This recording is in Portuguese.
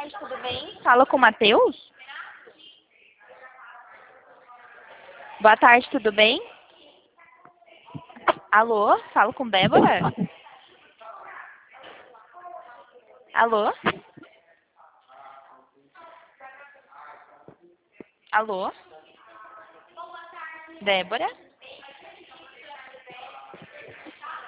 tarde, tudo bem? Fala com o Matheus? Boa tarde, tudo bem? Alô? Falo com Débora? Alô? Alô? Débora?